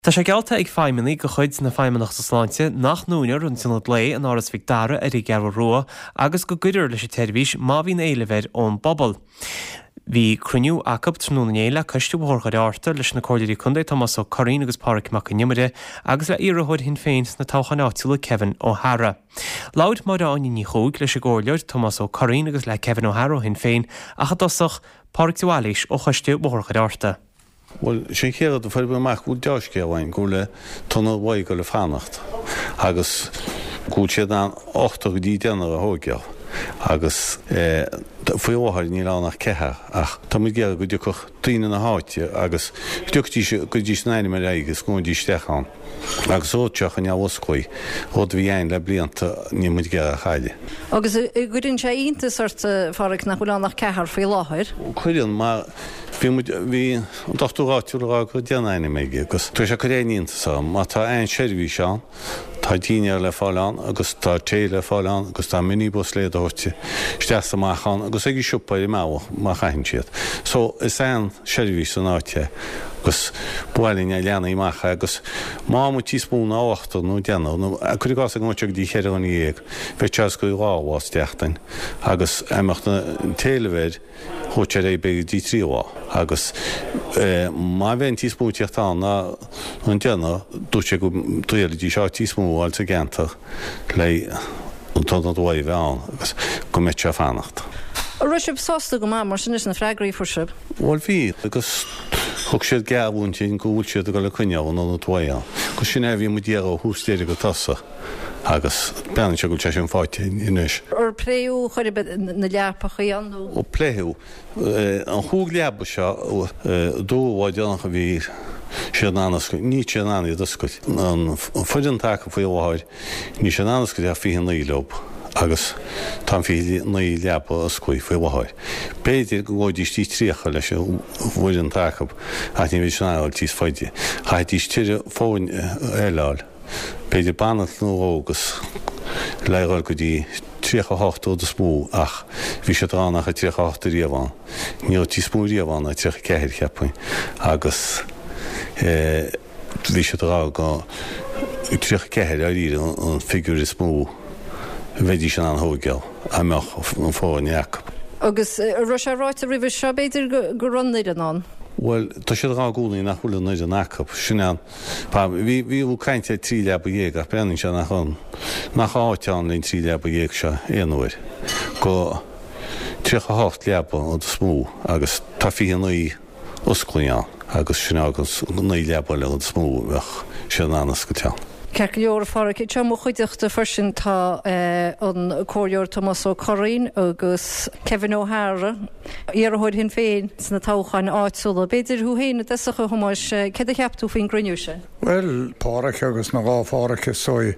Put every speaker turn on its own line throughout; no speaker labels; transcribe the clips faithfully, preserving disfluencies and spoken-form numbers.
Tá sé gealta ag feimimeí go chuid na feimimeach sa sláinte nach núinear an sin lé an áras Victara ar i gcearr roa agus go gaidir leis teirhís má bhín éilehir ón bobbal. Bhí cruniú acab trúna éile cosú bhthchaid áta leis na cóidirí chundé Thomas ó Corín agus Páric Mac Nimire agus le iarthóid hin féin na táchanáitiúla Kevin O'Hara. Laud mar aine ní chúig leis ggóirleir Thomas ó Corín agus le Kevin O'Hara hin féin a chadosach Páric Tualis ó chuistú bhthchaid áta.
Well, sin chéad a fuir beach ú deisce bhhain go le tunna bhaid go le fannacht agus gúil siad an ochta go dtí déanaar a thógeal agus faoi óthir ní ránach cethe ach tá mu géad go dúchach trína na háite agus dúchtí go dtí snéine mar agus gún dtí stechan agus óteach an neamhoscói ód bhí ein le blianta ní muid géad a chaile.
Agus gurinn sé ionta sorta Páric nach bhfuil cethar faoi láthir?
Chuireann má bhí an dochtúráitiúrá go déanaine méige agus tu sé choréonanta sa má tá ein seirbhí seán tá daine le fáilán agus tá té le fáilán agus tá minibus le dóirte steasta máchan agus ag siúpa i máha má chaithn siad. So is an seirbhí san áite agus buáilín a leanana imacha agus má mu tíspún áhachtta nó deanana a chuí gás an gúteach dí chéir an dhéag bheith teas go ráhás deachtain agus éimeachta téilehir thutear é beag dí tríomhá agus má bhéon tíspúteachtáin ná an deanna dúte go tuair dí seo tíspúáil sa gceanta le an tonna dóibh bheán agus go méid se fannacht.
A Ruisib sásta go má mar sin is na freigraí fuairse?
Bhil bhí agus thug siad geabhúntaí go bhúil siad go le cuineamh nó tuaán. Go sin é bhí mu déag ó hústéire go tasa agus bean se go te sin fáite inis.
Ar pléú chuir na leapacha anú?
Ó pléú an chúg leabba seo dóhhaid ancha bhí sé anasco ní sé aní doscoid. An fuidir an take faoi óháir ní sé anasco a fihan naí lob agus tá fi naí leapa a scoí faoi óháir. Béidir go gáid tí tríocha leis bhfuir an take a ní bhí seáil tíos foiide. Chaid tí tíire fóin eileáil. Béidir banat nó ógus leáil go dtí tríocha háchtó de smú ach bhí sé ránach a tríocha háta riamháin. Ní tí smú riamháin a tríocha ceithir cheappain agus bhí sé rá go tríocha ceithir a rír an figúr is smú bheití sin an thógeal a meach an fáin Jacob.
Agus ru sé ráit a rih seo beidir go runnaid an an?
Well, tá sé rá gúnaí nach bhfuil naid an Jacob sinán bhí bhú caiinte trí leab dhéag a beann se nach an nach áiteán líon trí leab dhéag se éonúir go tríocha hácht leaba ó smú agus tá fion naí osclaíán agus sin agus naí leaba le an smú bheith sé annas go teán.
Ceir go leor Páric te mo chuideachta farsin tá an cóireoir Thomas ó Corín agus Kevin O'Hara iarthóid hin féin sna táchain áitsúla. Beidir thu héanana deasacha chumáis cé a cheaptú faoin gruniúise?
Well, Páric agus na gá Páric is sói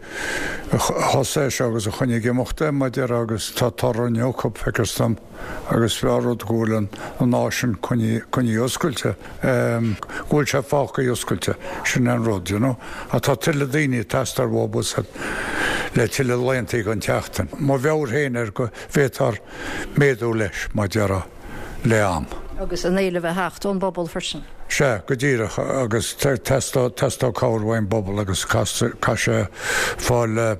thoséis agus a chuine gimochta maidir agus tá tarran Jacob fecastam agus bhearrad gúlan an náisian chuine oscailte. Gúil se fácha oscailte sin an rud, you know. A tá tuile daoine testar bhbus le tuile leontaí an teachtain. Má bheabhar héanaar go bhétar méadú leis má deara le am.
Agus an éile bheith heacht ón bobbal farsin?
Se go ddíireach agus testá cáirhhain bobbal agus caiise fáil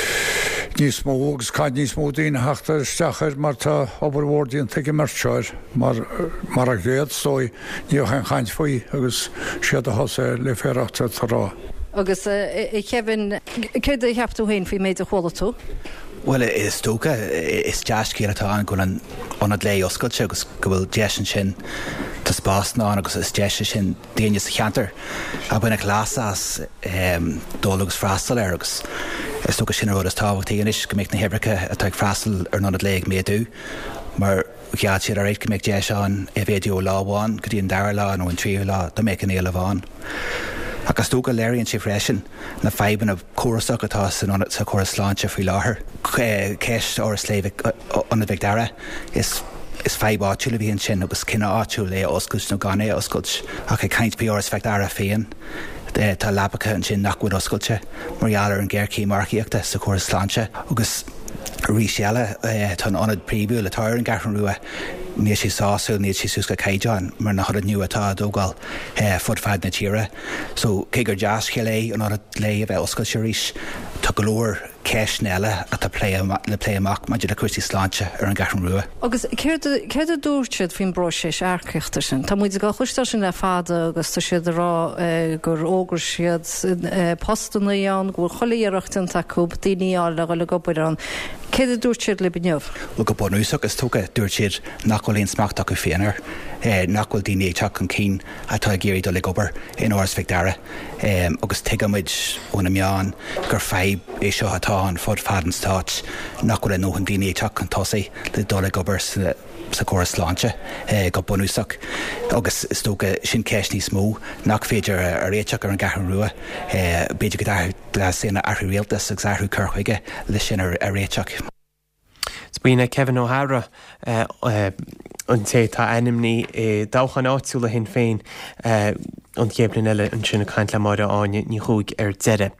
níos mó agus cad níos mó daoine heachtar isteachir mar tá obairhórdíon tuige marteir mar mar a gréad stói níoch an chaint faoi agus siad a thosa le féireachta tarrá.
Agus i Kevin céad a cheaptú hain fao méid a chola tú?
Well, is tóca is deas céir atá an go an anad lé oscailte agus go bhfuil deasan sin tá spás ná agus is deise sin daine sa cheantar a buine glasas dólagus freastal ar agus is tóca sin rud is tábhachtaí inis go méid na hebricha atá ag freastal ar anad lé ag méadú mar ghead siad ar réit go méid deasáin i bhéidiú láháin go dtí an dair lá nó an tríú lá do méid an éile bháin. Agus tóga léironn si freisin na feiban a chorasach atá san anad sa choras sláinte faoi láthair. Ceist or sléimh anad bheith dara is is feib áitiúla bhíonn sin agus cinna áitiúil le oscailt nó gan é oscailt ach é caint bí oras fecht ara féin tá leapacha an sin nachhuiid oscailte margheallar an ggéircí marcaíochta sa choras sláinte agus rí seala tá anad príbú le táir an garan ruúa níos sí sáú níos sí súsca caiideán mar na chud nniu atá dógáil fud fad na tíre. So cé gur deas che lé an ára lé a bheith oscail se ríis tá go leor ceis eile a tá le lé amach ma de a cuasí sláinte ar an garan ruúa.
Agus céir a dúirtead fin bro sééis airceachtar sin. Tá muid go chuiste sin le fada agus tá siad rá gur ógur siad postannaí an gur cholííireachtain acu daoineáil le go le gobar an. Cé a dúirtead le beneamh?
Lu go bonúsach is tóga dúir siad nachhfuil smacht acu féanar nachhfuil daoine teach an cín atá géirí do le gobar in áras ficdara agus tuigemuid óna meán gur feib é seo atá an fod fadan stáit nachhfuil nó an daoine teach an tosaí le dó le gobar sa choras sláinte go bonúsach agus is tóga sin ceis ní smó nach féidir a réiteach ar an garan ruúa beidir go le sinna airthú réaltas agus airthú curchuige le sin ar réiteach.
Spíine Kevin O'Hara an té tá enimní dáchan áitiúla hin féin an chéblin eile an sinna caiint le mar áine ní chuig ar deire.